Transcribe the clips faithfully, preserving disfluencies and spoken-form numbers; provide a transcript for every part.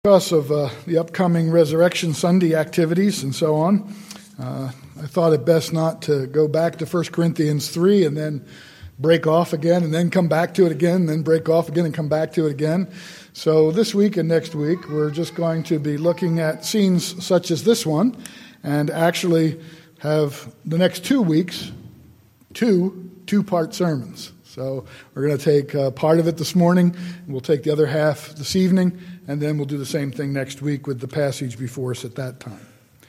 Because of uh, the upcoming Resurrection Sunday activities and so on, uh, I thought it best not to go back to First Corinthians three and then break off again and then come back to it again and then break off again and come back to it again. So this week and next week, we're just going to be looking at scenes such as this one and actually have the next two weeks, two two-part sermons. So we're going to take uh, part of it this morning, and we'll take the other half this evening, and then we'll do the same thing next week with the passage before us at that time.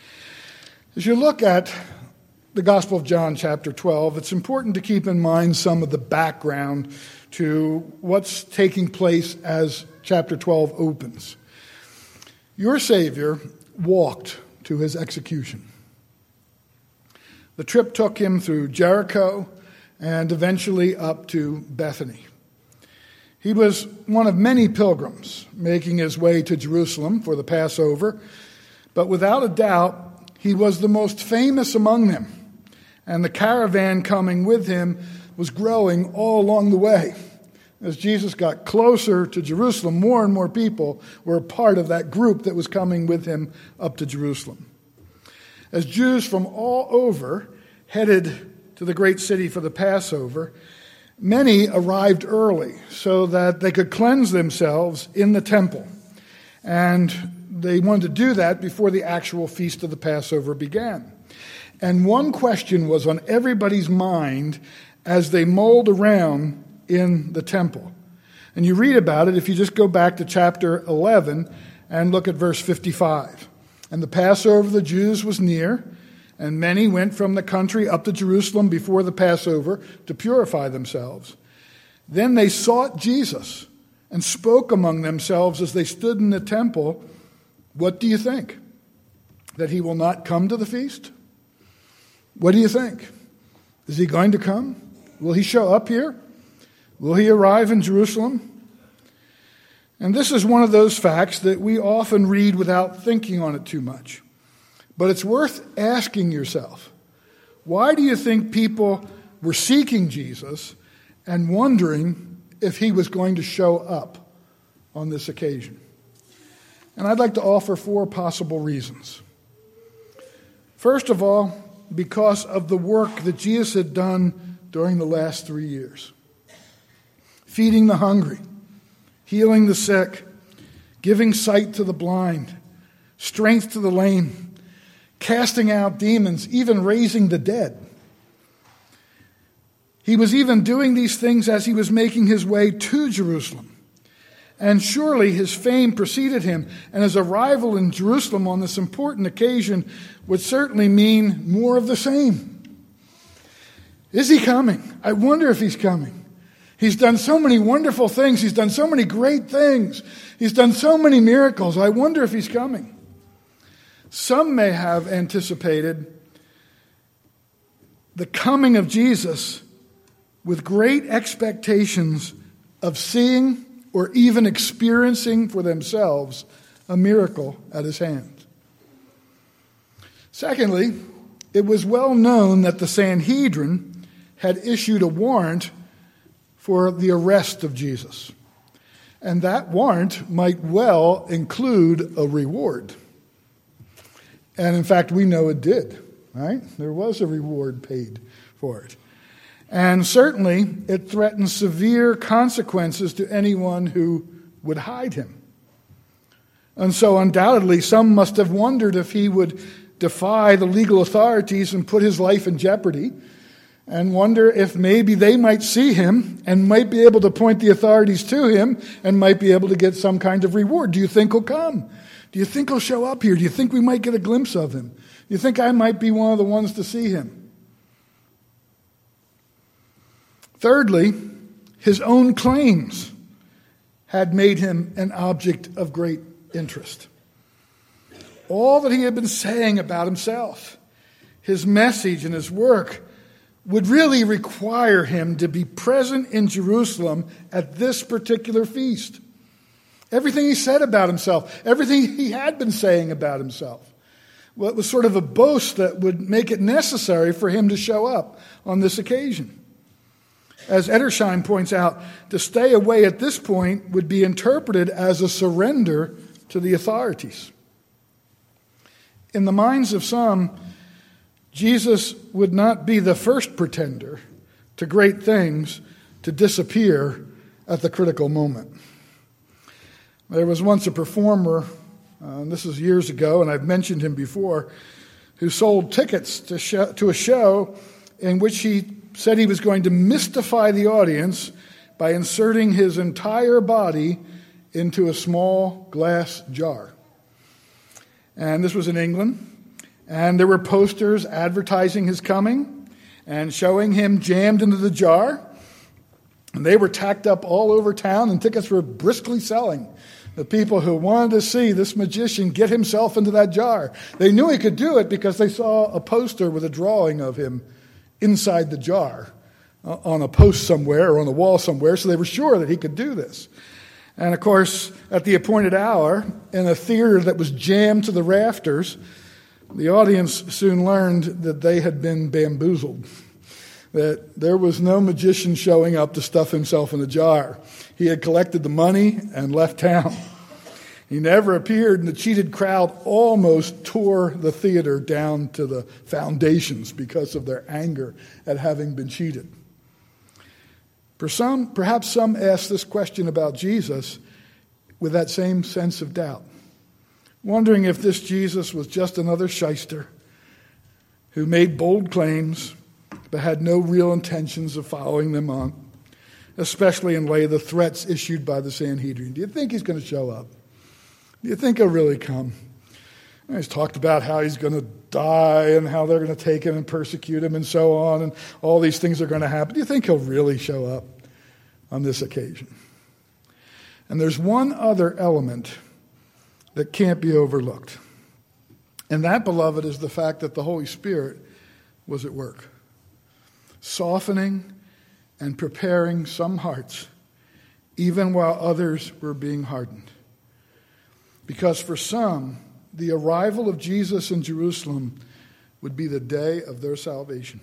As you look at the Gospel of John, chapter twelve, it's important to keep in mind some of the background to what's taking place as chapter twelve opens. Your Savior walked to his execution. The trip took him through Jericho and eventually up to Bethany. He was one of many pilgrims making his way to Jerusalem for the Passover, but without a doubt, he was the most famous among them, and the caravan coming with him was growing all along the way. As Jesus got closer to Jerusalem, more and more people were a part of that group that was coming with him up to Jerusalem. As Jews from all over headed to the great city for the Passover, many arrived early so that they could cleanse themselves in the temple. And they wanted to do that before the actual feast of the Passover began. And one question was on everybody's mind as they mulled around in the temple. And you read about it if you just go back to chapter eleven and look at verse fifty-five. And the Passover of the Jews was near, and many went from the country up to Jerusalem before the Passover to purify themselves. Then they sought Jesus and spoke among themselves as they stood in the temple, "What do you think? That he will not come to the feast? What do you think? Is he going to come? Will he show up here? Will he arrive in Jerusalem?" And this is one of those facts that we often read without thinking on it too much. But it's worth asking yourself, why do you think people were seeking Jesus and wondering if he was going to show up on this occasion? And I'd like to offer four possible reasons. First of all, because of the work that Jesus had done during the last three years. Feeding the hungry, healing the sick, giving sight to the blind, strength to the lame, casting out demons, even raising the dead. He was even doing these things as he was making his way to Jerusalem. And surely his fame preceded him, and his arrival in Jerusalem on this important occasion would certainly mean more of the same. Is he coming? I wonder if he's coming. He's done so many wonderful things. He's done so many great things. He's done so many miracles. I wonder if he's coming. Some may have anticipated the coming of Jesus with great expectations of seeing or even experiencing for themselves a miracle at his hand. Secondly, it was well known that the Sanhedrin had issued a warrant for the arrest of Jesus. And that warrant might well include a reward. And in fact, we know it did, right? There was a reward paid for it. And certainly, it threatened severe consequences to anyone who would hide him. And so undoubtedly, some must have wondered if he would defy the legal authorities and put his life in jeopardy, and wonder if maybe they might see him and might be able to point the authorities to him and might be able to get some kind of reward. Do you think he'll come? Do you think he'll show up here? Do you think we might get a glimpse of him? Do you think I might be one of the ones to see him? Thirdly, his own claims had made him an object of great interest. All that he had been saying about himself, his message and his work, would really require him to be present in Jerusalem at this particular feast. Everything he said about himself, everything he had been saying about himself, well, it was sort of a boast that would make it necessary for him to show up on this occasion. As Edersheim points out, to stay away at this point would be interpreted as a surrender to the authorities. In the minds of some, Jesus would not be the first pretender to great things to disappear at the critical moment. There was once a performer, uh, and this is years ago, and I've mentioned him before, who sold tickets to, show, to a show in which he said he was going to mystify the audience by inserting his entire body into a small glass jar. And this was in England. And there were posters advertising his coming and showing him jammed into the jar. And they were tacked up all over town, and tickets were briskly selling. The people who wanted to see this magician get himself into that jar. They knew he could do it because they saw a poster with a drawing of him inside the jar uh, on a post somewhere or on a wall somewhere, so they were sure that he could do this. And of course, at the appointed hour, in a theater that was jammed to the rafters, the audience soon learned that they had been bamboozled, that there was no magician showing up to stuff himself in a jar. He had collected the money and left town. He never appeared, and the cheated crowd almost tore the theater down to the foundations because of their anger at having been cheated. For some, perhaps some ask this question about Jesus with that same sense of doubt, wondering if this Jesus was just another shyster who made bold claims but had no real intentions of following them on, especially in light of the threats issued by the Sanhedrin. Do you think he's going to show up? Do you think he'll really come? And he's talked about how he's going to die and how they're going to take him and persecute him and so on, and all these things are going to happen. Do you think he'll really show up on this occasion? And there's one other element that can't be overlooked. And that, beloved, is the fact that the Holy Spirit was at work, softening and preparing some hearts, even while others were being hardened. Because for some, the arrival of Jesus in Jerusalem would be the day of their salvation.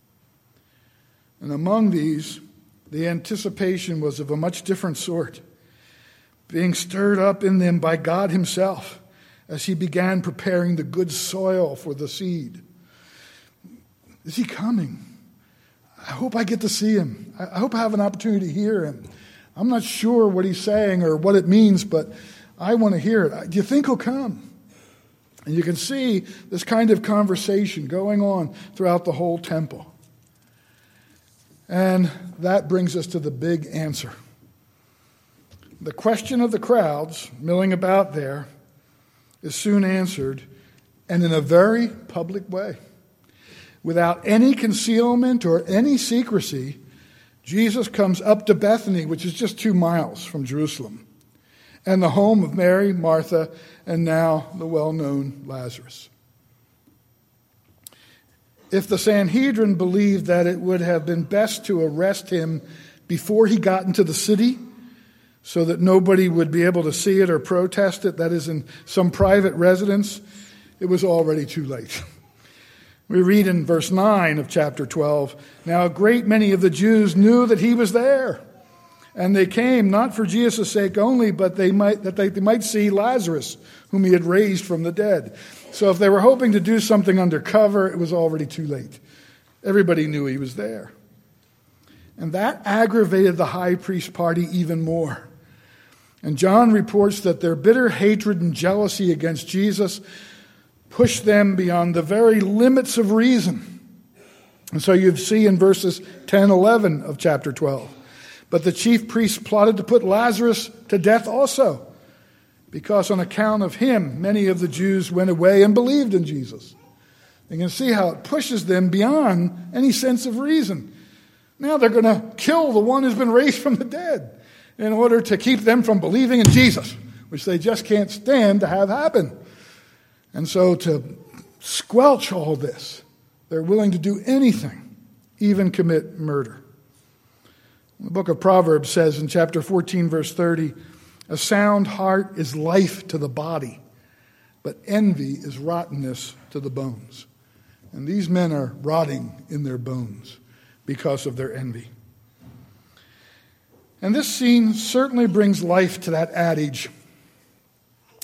And among these, the anticipation was of a much different sort, being stirred up in them by God himself as he began preparing the good soil for the seed. Is he coming? I hope I get to see him. I hope I have an opportunity to hear him. I'm not sure what he's saying or what it means, but I want to hear it. Do you think he'll come? And you can see this kind of conversation going on throughout the whole temple. And that brings us to the big answer. The question of the crowds milling about there is soon answered, and in a very public way. Without any concealment or any secrecy, Jesus comes up to Bethany, which is just two miles from Jerusalem, and the home of Mary, Martha, and now the well-known Lazarus. If the Sanhedrin believed that it would have been best to arrest him before he got into the city, so that nobody would be able to see it or protest it, that is, in some private residence, it was already too late. We read in verse nine of chapter twelve, "Now a great many of the Jews knew that he was there, and they came not for Jesus' sake only, but they might that they, they might see Lazarus, whom he had raised from the dead." So if they were hoping to do something undercover, it was already too late. Everybody knew he was there. And that aggravated the high priest party even more. And John reports that their bitter hatred and jealousy against Jesus pushed them beyond the very limits of reason. And so you see in verses ten, eleven of chapter twelve. But the chief priests plotted to put Lazarus to death also, because on account of him, many of the Jews went away and believed in Jesus. You can see how it pushes them beyond any sense of reason. Now they're going to kill the one who's been raised from the dead in order to keep them from believing in Jesus, which they just can't stand to have happen. And so to squelch all this, they're willing to do anything, even commit murder. The book of Proverbs says in chapter fourteen, verse thirty, "A sound heart is life to the body, but envy is rottenness to the bones." And these men are rotting in their bones because of their envy. And this scene certainly brings life to that adage,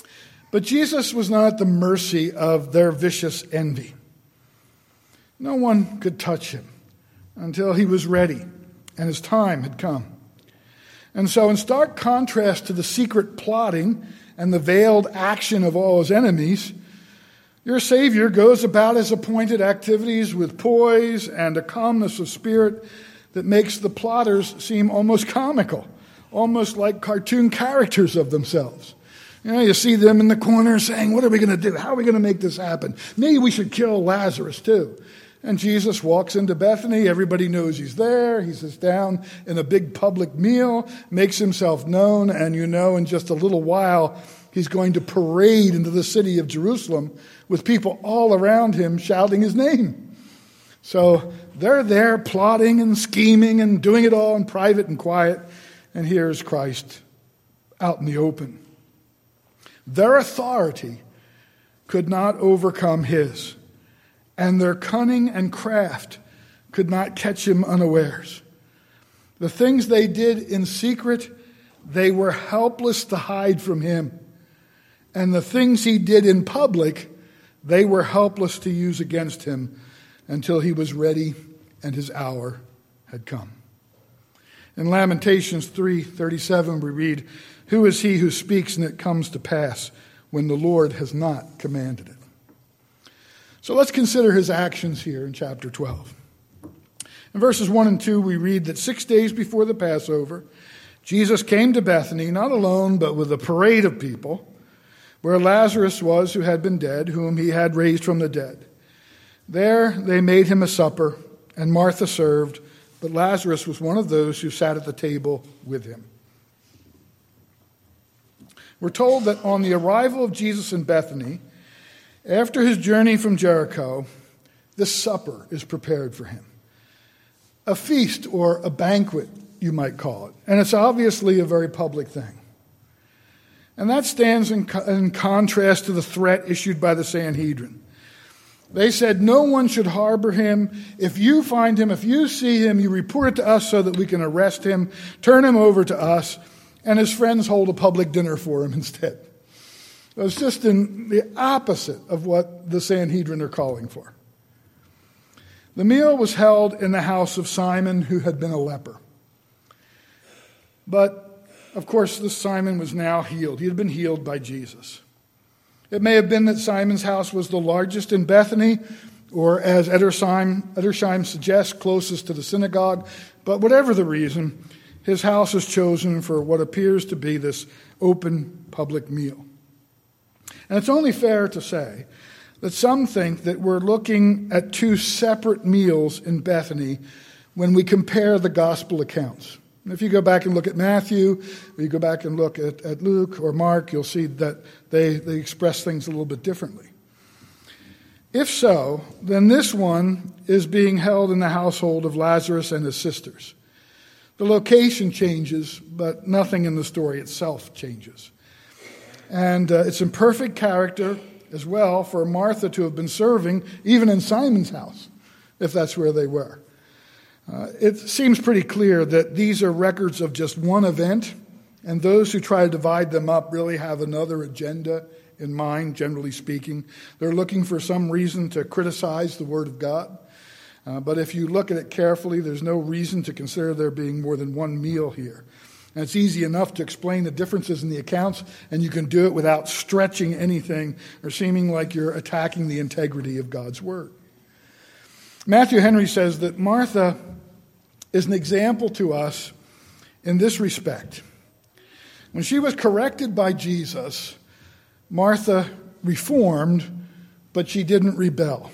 But Jesus was not at the mercy of their vicious envy. No one could touch him until he was ready and his time had come. And so in stark contrast to the secret plotting and the veiled action of all his enemies, your Savior goes about his appointed activities with poise and a calmness of spirit that makes the plotters seem almost comical, almost like cartoon characters of themselves. You know, you see them in the corner saying, what are we going to do? How are we going to make this happen? Maybe we should kill Lazarus too. And Jesus walks into Bethany. Everybody knows he's there. He sits down in a big public meal, makes himself known, and you know in just a little while he's going to parade into the city of Jerusalem with people all around him shouting his name. So they're there plotting and scheming and doing it all in private and quiet, and here's Christ out in the open. Their authority could not overcome his, and their cunning and craft could not catch him unawares. The things they did in secret, they were helpless to hide from him. And the things he did in public, they were helpless to use against him until he was ready and his hour had come. In Lamentations three thirty-seven we read, "Who is he who speaks and it comes to pass when the Lord has not commanded it?" So let's consider his actions here in chapter twelve. In verses one and two, we read that six days before the Passover, Jesus came to Bethany, not alone, but with a parade of people, where Lazarus was who had been dead, whom he had raised from the dead. There they made him a supper, and Martha served, but Lazarus was one of those who sat at the table with him. We're told that on the arrival of Jesus in Bethany, after his journey from Jericho, this supper is prepared for him. A feast or a banquet, you might call it. And it's obviously a very public thing. And that stands in, co- in contrast to the threat issued by the Sanhedrin. They said, no one should harbor him. If you find him, if you see him, you report it to us so that we can arrest him, turn him over to us, and his friends hold a public dinner for him instead. It was just in the opposite of what the Sanhedrin are calling for. The meal was held in the house of Simon, who had been a leper. But, of course, this Simon was now healed. He had been healed by Jesus. It may have been that Simon's house was the largest in Bethany, or as Edersheim, Edersheim suggests, closest to the synagogue. But whatever the reason, his house is chosen for what appears to be this open public meal. And it's only fair to say that some think that we're looking at two separate meals in Bethany when we compare the gospel accounts. And if you go back and look at Matthew, or you go back and look at, at Luke or Mark, you'll see that they, they express things a little bit differently. If so, then this one is being held in the household of Lazarus and his sisters. The location changes, but nothing in the story itself changes. And uh, it's in perfect character as well for Martha to have been serving, even in Simon's house, if that's where they were. Uh, it seems pretty clear that these are records of just one event, and those who try to divide them up really have another agenda in mind, generally speaking. They're looking for some reason to criticize the Word of God. Uh, but if you look at it carefully, there's no reason to consider there being more than one meal here. And it's easy enough to explain the differences in the accounts, and you can do it without stretching anything or seeming like you're attacking the integrity of God's Word. Matthew Henry says that Martha is an example to us in this respect. When she was corrected by Jesus, Martha reformed, but she didn't rebel.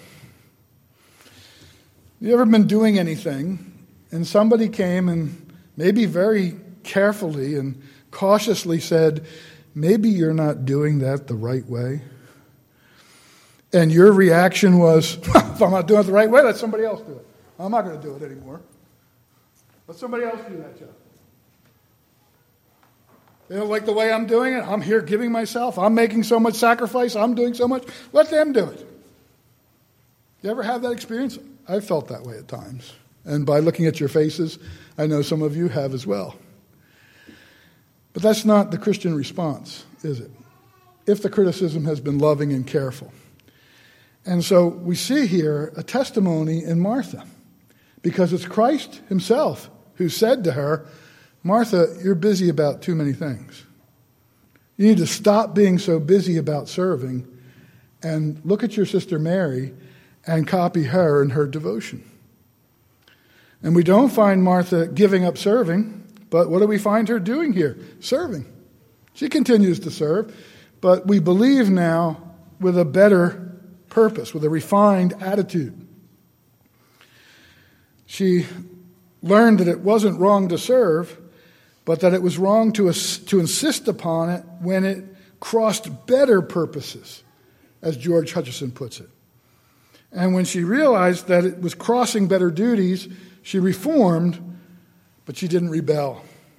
You ever been doing anything, and somebody came and maybe very carefully and cautiously said, maybe you're not doing that the right way? And your reaction was, if I'm not doing it the right way, let somebody else do it. I'm not going to do it anymore. Let somebody else do that job. They don't like the way I'm doing it. I'm here giving myself. I'm making so much sacrifice. I'm doing so much. Let them do it. You ever have that experience? I've felt that way at times. And by looking at your faces, I know some of you have as well. But that's not the Christian response, is it? if the criticism has been loving and careful. And so we see here a testimony in Martha, because it's Christ himself who said to her, Martha, you're busy about too many things. You need to stop being so busy about serving and look at your sister Mary and copy her in her devotion. And we don't find Martha giving up serving, but what do we find her doing here? Serving. She continues to serve, but we believe now with a better purpose, with a refined attitude. She learned that it wasn't wrong to serve, but that it was wrong to, to insist upon it when it crossed better purposes, as George Hutchison puts it. And when she realized that it was crossing better duties, she reformed, but she didn't rebel.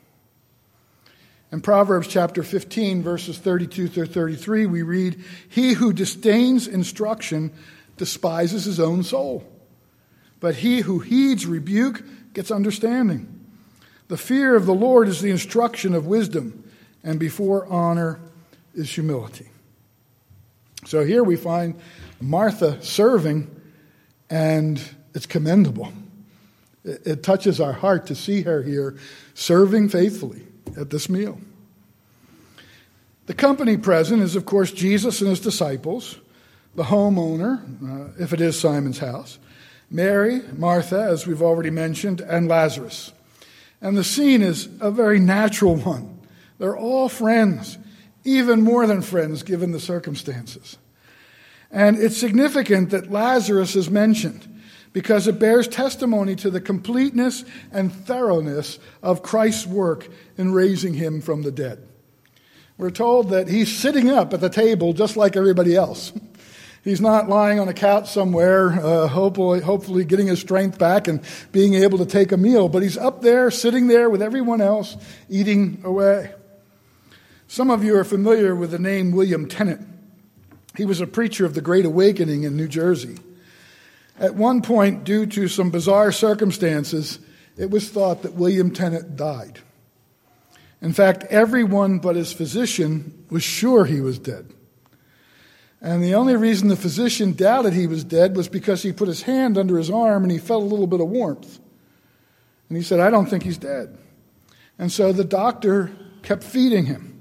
In Proverbs chapter fifteen, verses thirty-two through thirty-three, we read, he who disdains instruction despises his own soul, but he who heeds rebuke gets understanding. The fear of the Lord is the instruction of wisdom, and before honor is humility. So here we find Martha serving, and it's commendable. It, it touches our heart to see her here serving faithfully at this meal. The company present is, of course, Jesus and his disciples, the homeowner, uh, if it is Simon's house, Mary, Martha, as we've already mentioned, and Lazarus. And the scene is a very natural one. They're all friends, even more than friends given the circumstances. And it's significant that Lazarus is mentioned because it bears testimony to the completeness and thoroughness of Christ's work in raising him from the dead. We're told that he's sitting up at the table just like everybody else. He's not lying on a couch somewhere, uh, hopefully, hopefully getting his strength back and being able to take a meal, but he's up there, sitting there with everyone else, eating away. Some of you are familiar with the name William Tennant. He was a preacher of the Great Awakening in New Jersey. At one point, due to some bizarre circumstances, it was thought that William Tennant died. In fact, everyone but his physician was sure he was dead. And the only reason the physician doubted he was dead was because he put his hand under his arm and he felt a little bit of warmth. And he said, I don't think he's dead. And so the doctor kept feeding him.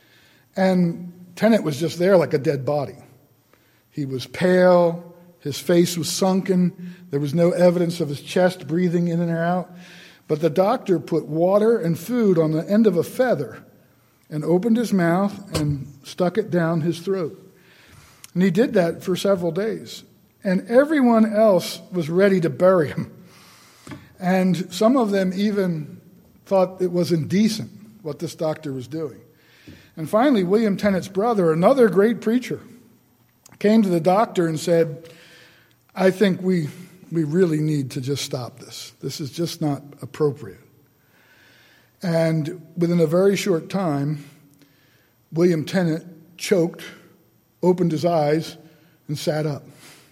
And Tennant was just there like a dead body. He was pale. His face was sunken. There was no evidence of his chest breathing in and out. But the doctor put water and food on the end of a feather and opened his mouth and stuck it down his throat. And he did that for several days. And everyone else was ready to bury him. And some of them even thought it was indecent what this doctor was doing. And finally, William Tennant's brother, another great preacher, came to the doctor and said, I think we we really need to just stop this. This is just not appropriate. And within a very short time, William Tennant choked, opened his eyes, and sat up.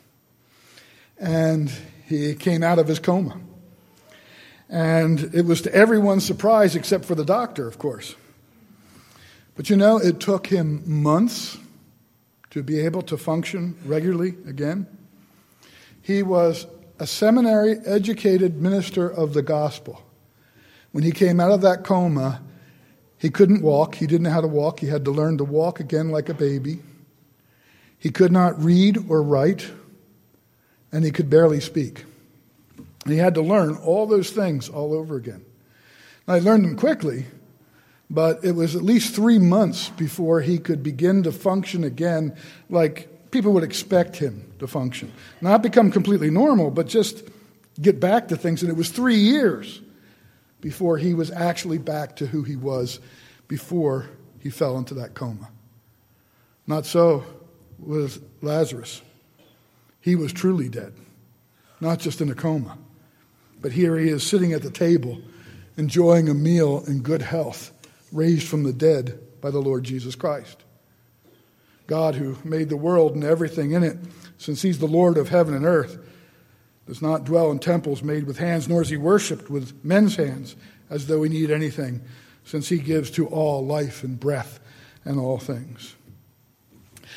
And he came out of his coma. And it was to everyone's surprise, except for the doctor, of course. But you know, it took him months to be able to function regularly again. He was a seminary-educated minister of the gospel. When he came out of that coma, he couldn't walk. He didn't know how to walk. He had to learn to walk again like a baby. He could not read or write, and he could barely speak. And he had to learn all those things all over again. Now, he learned them quickly, but it was at least three months before he could begin to function again like people would expect him to function. Not become completely normal, but just get back to things. And it was three years before he was actually back to who he was before he fell into that coma. Not so with Lazarus. He was truly dead, not just in a coma. But here he is sitting at the table, enjoying a meal in good health, raised from the dead by the Lord Jesus Christ. God, who made the world and everything in it, since he's the Lord of heaven and earth, does not dwell in temples made with hands, nor is he worshipped with men's hands, as though he need anything, since he gives to all life and breath and all things.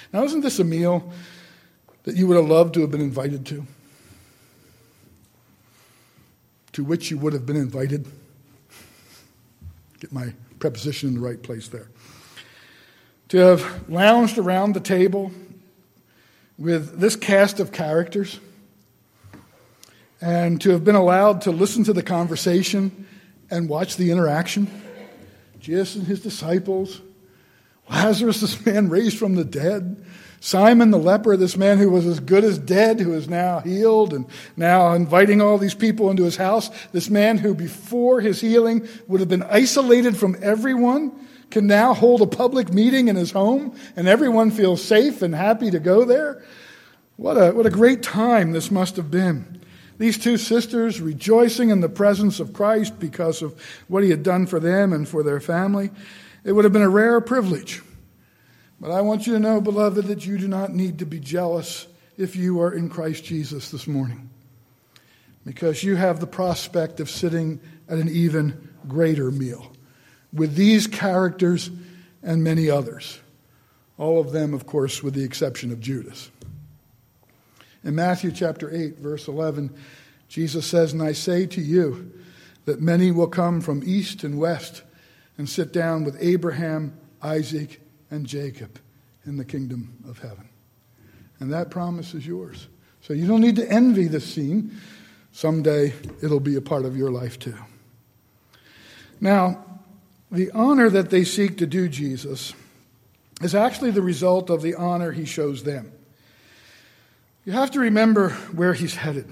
Now, isn't this a meal that you would have loved to have been invited to? To which you would have been invited? Get my preposition in the right place there. To have lounged around the table with this cast of characters and to have been allowed to listen to the conversation and watch the interaction. Jesus and his disciples, Lazarus, this man raised from the dead, Simon the leper, this man who was as good as dead, who is now healed and now inviting all these people into his house. This man who before his healing would have been isolated from everyone can now hold a public meeting in his home and everyone feels safe and happy to go there. What a, what a great time this must have been. These two sisters rejoicing in the presence of Christ because of what he had done for them and for their family. It would have been a rare privilege. But I want you to know, beloved, that you do not need to be jealous if you are in Christ Jesus this morning, because you have the prospect of sitting at an even greater meal with these characters and many others, all of them, of course, with the exception of Judas. In Matthew chapter eight, verse eleven, Jesus says, "And I say to you that many will come from east and west and sit down with Abraham, Isaac, and Jacob in the kingdom of heaven." And that promise is yours. So you don't need to envy this scene. Someday it'll be a part of your life too. Now, the honor that they seek to do Jesus is actually the result of the honor he shows them. You have to remember where he's headed.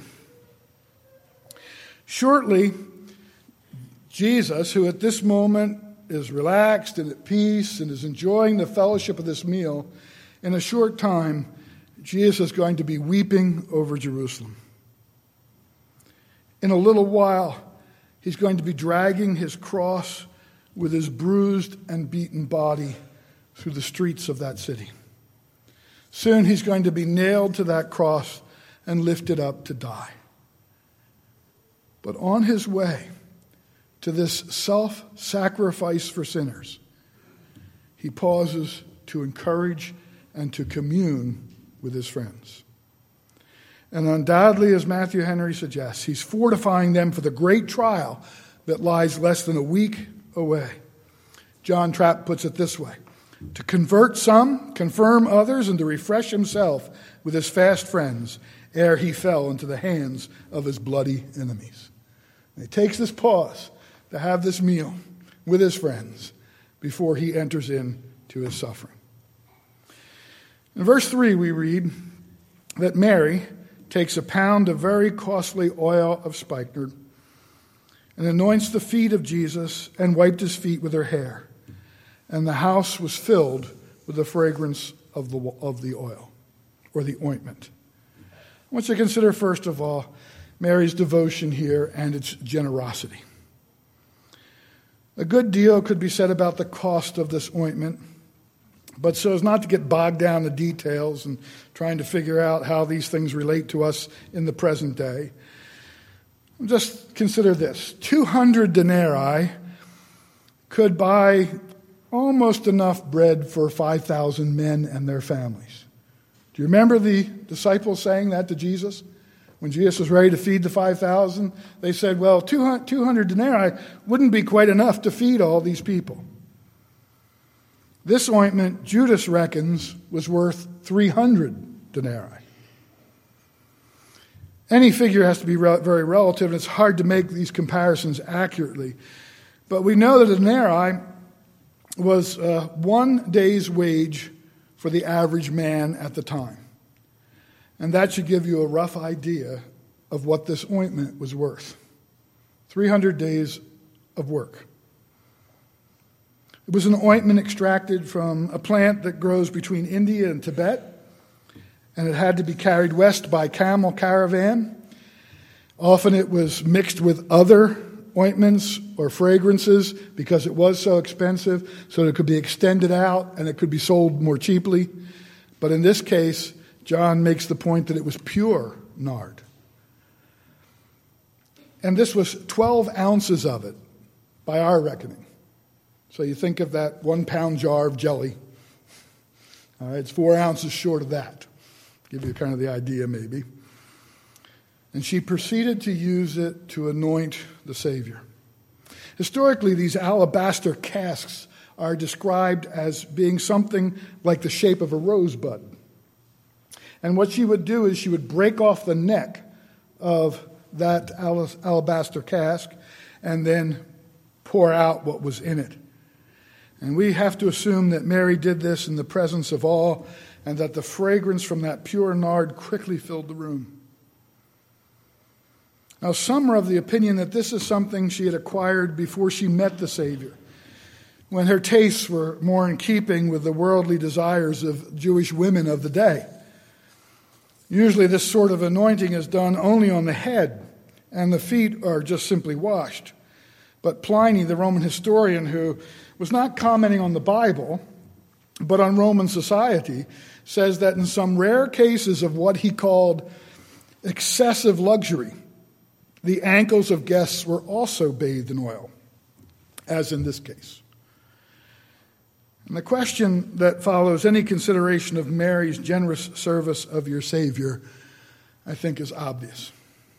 Shortly, Jesus, who at this moment is relaxed and at peace and is enjoying the fellowship of this meal, in a short time, Jesus is going to be weeping over Jerusalem. In a little while, he's going to be dragging his cross with his bruised and beaten body through the streets of that city. Soon he's going to be nailed to that cross and lifted up to die. But on his way to this self-sacrifice for sinners, he pauses to encourage and to commune with his friends. And undoubtedly, as Matthew Henry suggests, he's fortifying them for the great trial that lies less than a week away. John Trapp puts it this way: to convert some, confirm others, and to refresh himself with his fast friends ere he fell into the hands of his bloody enemies. And he takes this pause to have this meal with his friends before he enters into his suffering. In verse three, we read that Mary takes a pound of very costly oil of spikenard and anoints the feet of Jesus and wiped his feet with her hair. And the house was filled with the fragrance of the, of the oil, or the ointment. I want you to consider, first of all, Mary's devotion here and its generosity. A good deal could be said about the cost of this ointment, but so as not to get bogged down in the details and trying to figure out how these things relate to us in the present day, just consider this. two hundred denarii could buy almost enough bread for five thousand men and their families. Do you remember the disciples saying that to Jesus? When Jesus was ready to feed the five thousand, they said, well, two hundred denarii wouldn't be quite enough to feed all these people. This ointment, Judas reckons, was worth three hundred denarii. Any figure has to be re- very relative, and it's hard to make these comparisons accurately. But we know that a denarii was uh, one day's wage for the average man at the time. And that should give you a rough idea of what this ointment was worth. three hundred days of work. It was an ointment extracted from a plant that grows between India and Tibet, and it had to be carried west by camel caravan. Often it was mixed with other ointments or fragrances because it was so expensive, so it could be extended out and it could be sold more cheaply. But in this case, John makes the point that it was pure nard. And this was twelve ounces of it by our reckoning. So you think of that one pound jar of jelly, All right, it's four ounces short of that. Give you kind of the idea, maybe. And she proceeded to use it to anoint the Savior. Historically, these alabaster casks are described as being something like the shape of a rosebud. And what she would do is she would break off the neck of that alabaster cask and then pour out what was in it. And we have to assume that Mary did this in the presence of all, and that the fragrance from that pure nard quickly filled the room. Now, some are of the opinion that this is something she had acquired before she met the Savior, when her tastes were more in keeping with the worldly desires of Jewish women of the day. Usually this sort of anointing is done only on the head, and the feet are just simply washed. But Pliny, the Roman historian, who was not commenting on the Bible, but on Roman society, says that in some rare cases of what he called excessive luxury, the ankles of guests were also bathed in oil, as in this case. And the question that follows any consideration of Mary's generous service of your Savior, I think, is obvious.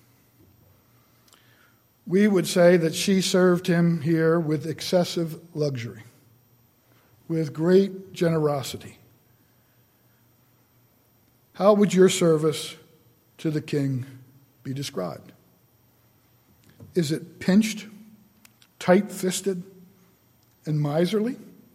We would say that she served him here with excessive luxury, with great generosity. How would your service to the King be described? Is it pinched, tight-fisted, and miserly?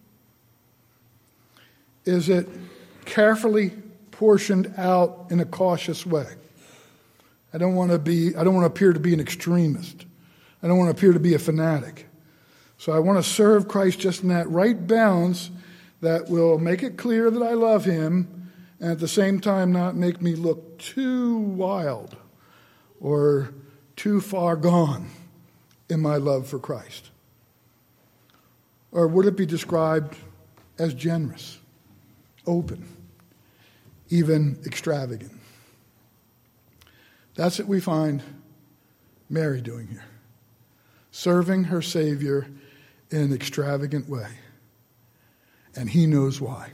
Is it carefully portioned out in a cautious way? I don't want to be, I don't want to appear to be an extremist. I don't want to appear to be a fanatic. So I want to serve Christ just in that right balance that will make it clear that I love him, and at the same time not make me look too wild or too far gone in my love for Christ. Or would it be described as generous, open, even extravagant? That's what we find Mary doing here. Serving her Savior in an extravagant way. And he knows why.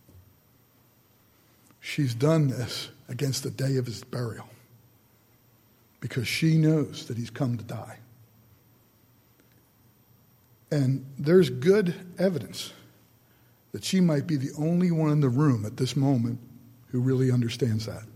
She's done this against the day of his burial, because she knows that he's come to die. And there's good evidence that she might be the only one in the room at this moment who really understands that.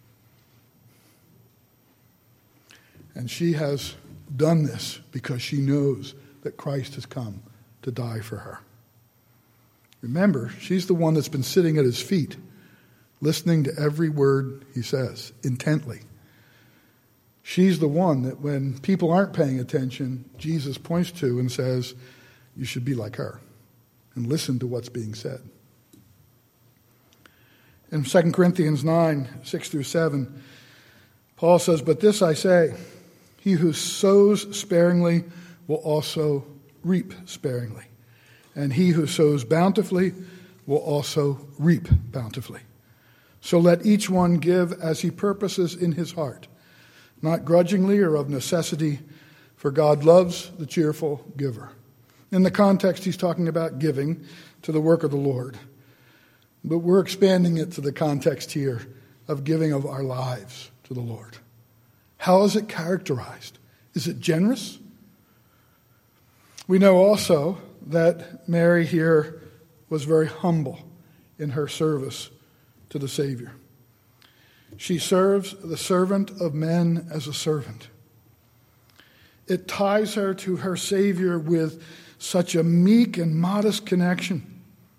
And she has done this because she knows that Christ has come to die for her. Remember, she's the one that's been sitting at his feet, listening to every word he says intently. She's the one that when people aren't paying attention, Jesus points to and says, you should be like her and listen to what's being said. In Second Corinthians nine, six through seven, Paul says, but this I say, he who sows sparingly will also reap sparingly. And he who sows bountifully will also reap bountifully. So let each one give as he purposes in his heart, not grudgingly or of necessity, for God loves the cheerful giver. In the context, he's talking about giving to the work of the Lord. But we're expanding it to the context here of giving of our lives to the Lord. How is it characterized? Is it generous? We know also that Mary here was very humble in her service to the Savior. She serves the servant of men as a servant. It ties her to her Savior with such a meek and modest connection.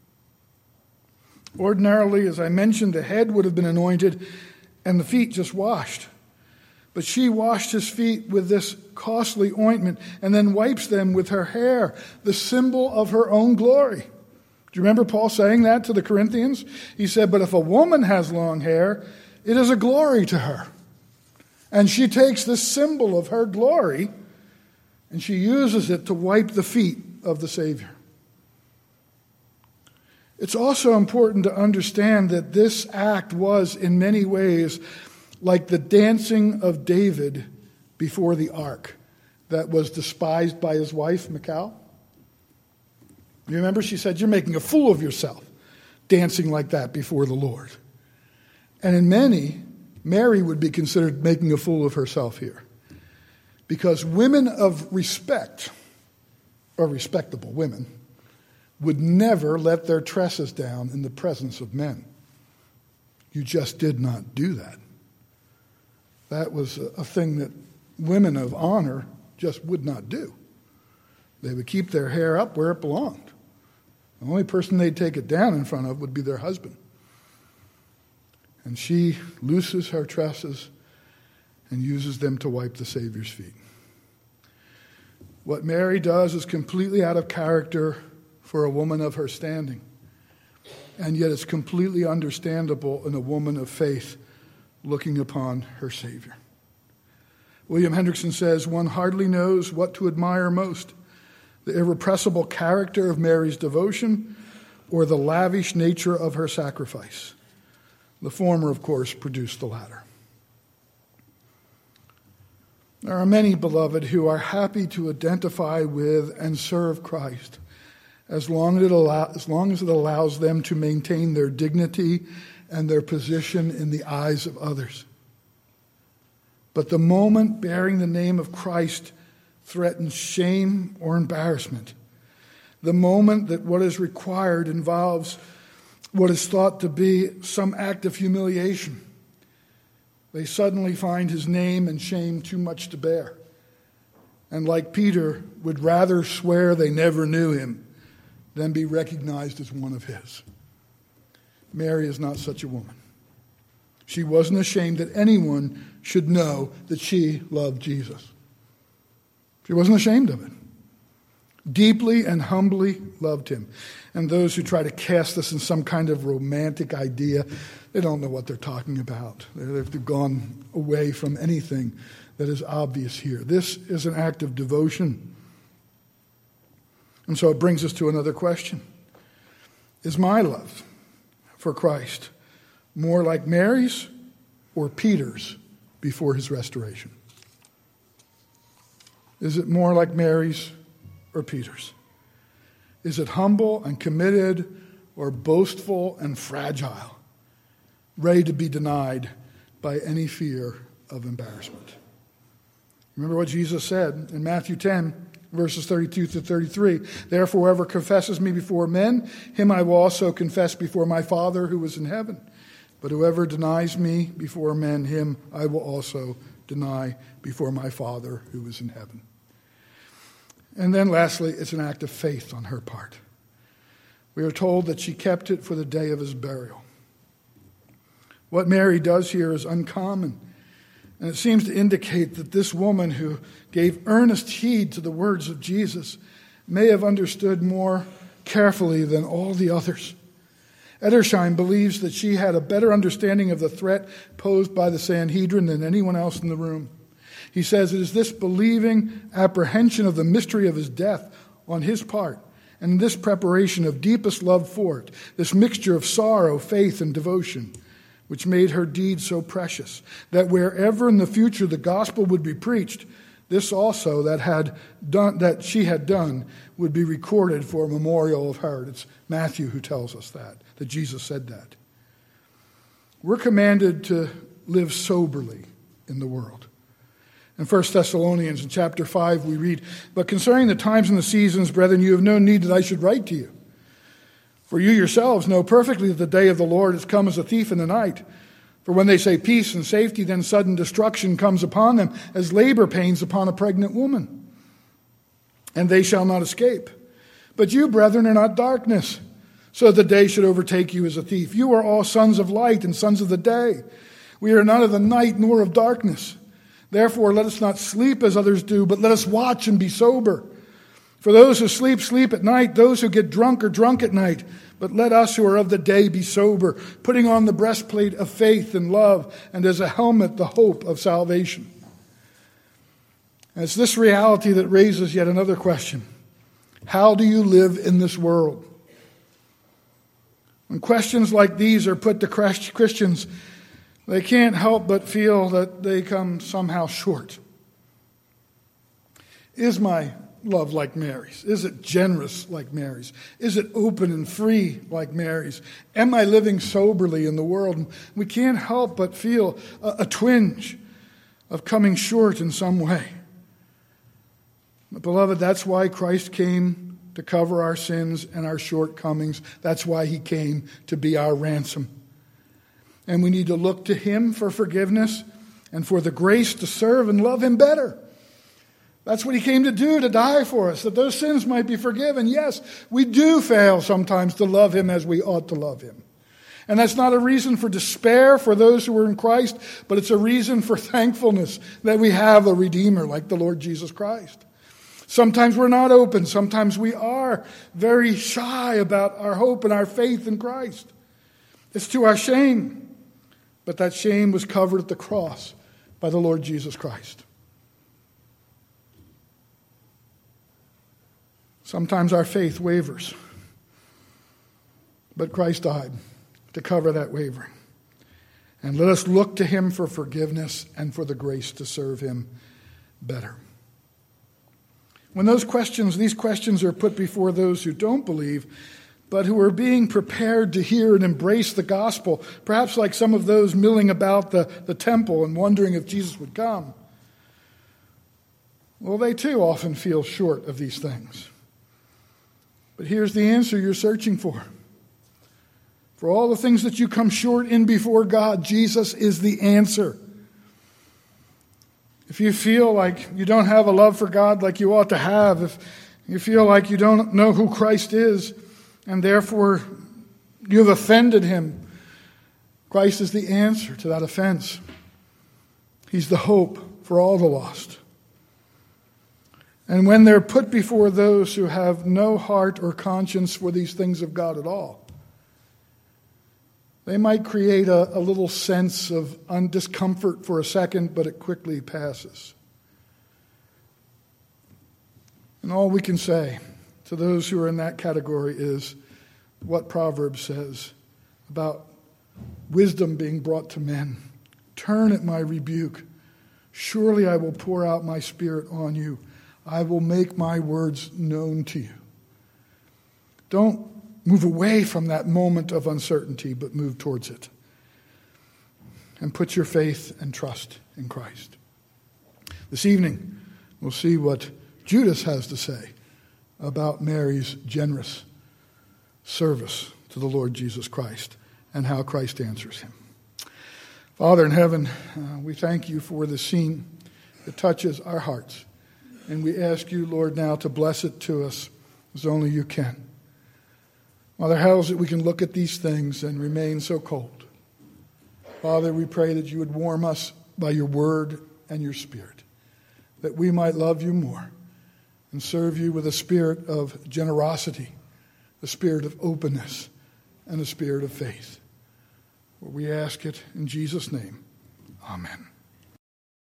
Ordinarily, as I mentioned, the head would have been anointed and the feet just washed. But she washed his feet with this costly ointment and then wipes them with her hair, the symbol of her own glory. Do you remember Paul saying that to the Corinthians? He said, but if a woman has long hair, it is a glory to her. And she takes this symbol of her glory and she uses it to wipe the feet of the Savior. It's also important to understand that this act was, in many ways, like the dancing of David before the ark that was despised by his wife, Michal. You remember she said, you're making a fool of yourself. dancing like that before the Lord. And in many, Mary would be considered making a fool of herself here. Because women of respect, or respectable women, would never let their tresses down in the presence of men. You just did not do that. That was a thing that women of honor just would not do. They would keep their hair up where it belonged. The only person they'd take it down in front of would be their husband. And she looses her tresses and uses them to wipe the Savior's feet. What Mary does is completely out of character for a woman of her standing. And yet it's completely understandable in a woman of faith looking upon her Savior. William Hendrickson says, one hardly knows what to admire most, the irrepressible character of Mary's devotion or the lavish nature of her sacrifice. The former, of course, produced the latter. There are many, beloved, who are happy to identify with and serve Christ as long as it allow, as long as it allows them to maintain their dignity and their position in the eyes of others. But the moment bearing the name of Christ threatens shame or embarrassment, the moment that what is required involves what is thought to be some act of humiliation, they suddenly find his name and shame too much to bear. And like Peter, would rather swear they never knew him than be recognized as one of his. Mary is not such a woman. She wasn't ashamed that anyone should know that she loved Jesus. She wasn't ashamed of it. Deeply and humbly loved him. And those who try to cast this in some kind of romantic idea, they don't know what they're talking about. They've gone away from anything that is obvious here. This is an act of devotion. And so it brings us to another question. Is my love for Christ more like Mary's or Peter's before his restoration? Is it more like Mary's or Peter's? Is it humble and committed or boastful and fragile, ready to be denied by any fear of embarrassment? Remember what Jesus said in Matthew ten, verses thirty-two to thirty-three. Therefore, whoever confesses me before men, him I will also confess before my Father who is in heaven. But whoever denies me before men, him I will also deny before my Father who is in heaven. And then lastly, it's an act of faith on her part. We are told that she kept it for the day of his burial. What Mary does here is uncommon. And it seems to indicate that this woman who gave earnest heed to the words of Jesus may have understood more carefully than all the others. Edersheim believes that she had a better understanding of the threat posed by the Sanhedrin than anyone else in the room. He says it is this believing apprehension of the mystery of his death on his part, and this preparation of deepest love for it, this mixture of sorrow, faith, and devotion, which made her deed so precious, that wherever in the future the gospel would be preached, this also that had done that she had done would be recorded for a memorial of her. It's Matthew who tells us that, that Jesus said that. We're commanded to live soberly in the world. In First Thessalonians, in chapter five, we read, but concerning the times and the seasons, brethren, you have no need that I should write to you. For you yourselves know perfectly that the day of the Lord has come as a thief in the night. For when they say peace and safety, then sudden destruction comes upon them, as labor pains upon a pregnant woman. And they shall not escape. But you, brethren, are not darkness, so that the day should overtake you as a thief. You are all sons of light and sons of the day. We are not of the night nor of darkness. Therefore, let us not sleep as others do, but let us watch and be sober. For those who sleep, sleep at night. Those who get drunk are drunk at night. But let us who are of the day be sober, putting on the breastplate of faith and love, and as a helmet the hope of salvation. And it's this reality that raises yet another question. How do you live in this world? When questions like these are put to Christians, they can't help but feel that they come somehow short. Is my love like Mary's? Is it generous like Mary's? Is it open and free like Mary's? Am I living soberly in the world? We can't help but feel a, a twinge of coming short in some way. But beloved, that's why Christ came to cover our sins and our shortcomings. That's why he came to be our ransom. And we need to look to him for forgiveness and for the grace to serve and love him better. That's what he came to do, to die for us, that those sins might be forgiven. Yes, we do fail sometimes to love him as we ought to love him. And that's not a reason for despair for those who are in Christ, but it's a reason for thankfulness that we have a Redeemer like the Lord Jesus Christ. Sometimes we're not open. Sometimes we are very shy about our hope and our faith in Christ. It's to our shame. But that shame was covered at the cross by the Lord Jesus Christ. Sometimes our faith wavers. But Christ died to cover that wavering. And let us look to him for forgiveness and for the grace to serve him better. When those questions, these questions are put before those who don't believe, but who are being prepared to hear and embrace the gospel, perhaps like some of those milling about the, the temple and wondering if Jesus would come, well, they too often feel short of these things. But here's the answer you're searching for. For all the things that you come short in before God, Jesus is the answer. If you feel like you don't have a love for God like you ought to have, if you feel like you don't know who Christ is, and therefore you've offended him, Christ is the answer to that offense. He's the hope for all the lost. And when they're put before those who have no heart or conscience for these things of God at all, they might create a, a little sense of discomfort for a second, but it quickly passes. And all we can say to those who are in that category is what Proverbs says about wisdom being brought to men. Turn at my rebuke. Surely I will pour out my spirit on you. I will make my words known to you. Don't move away from that moment of uncertainty, but move towards it. And put your faith and trust in Christ. This evening, we'll see what Judas has to say about Mary's generous service to the Lord Jesus Christ and how Christ answers him. Father in heaven, uh, we thank you for the scene that touches our hearts. And we ask you, Lord, now to bless it to us as only you can. Father, how is it we can look at these things and remain so cold? Father, we pray that you would warm us by your word and your spirit, that we might love you more and serve you with a spirit of generosity, a spirit of openness, and a spirit of faith. For we ask it in Jesus' name. Amen.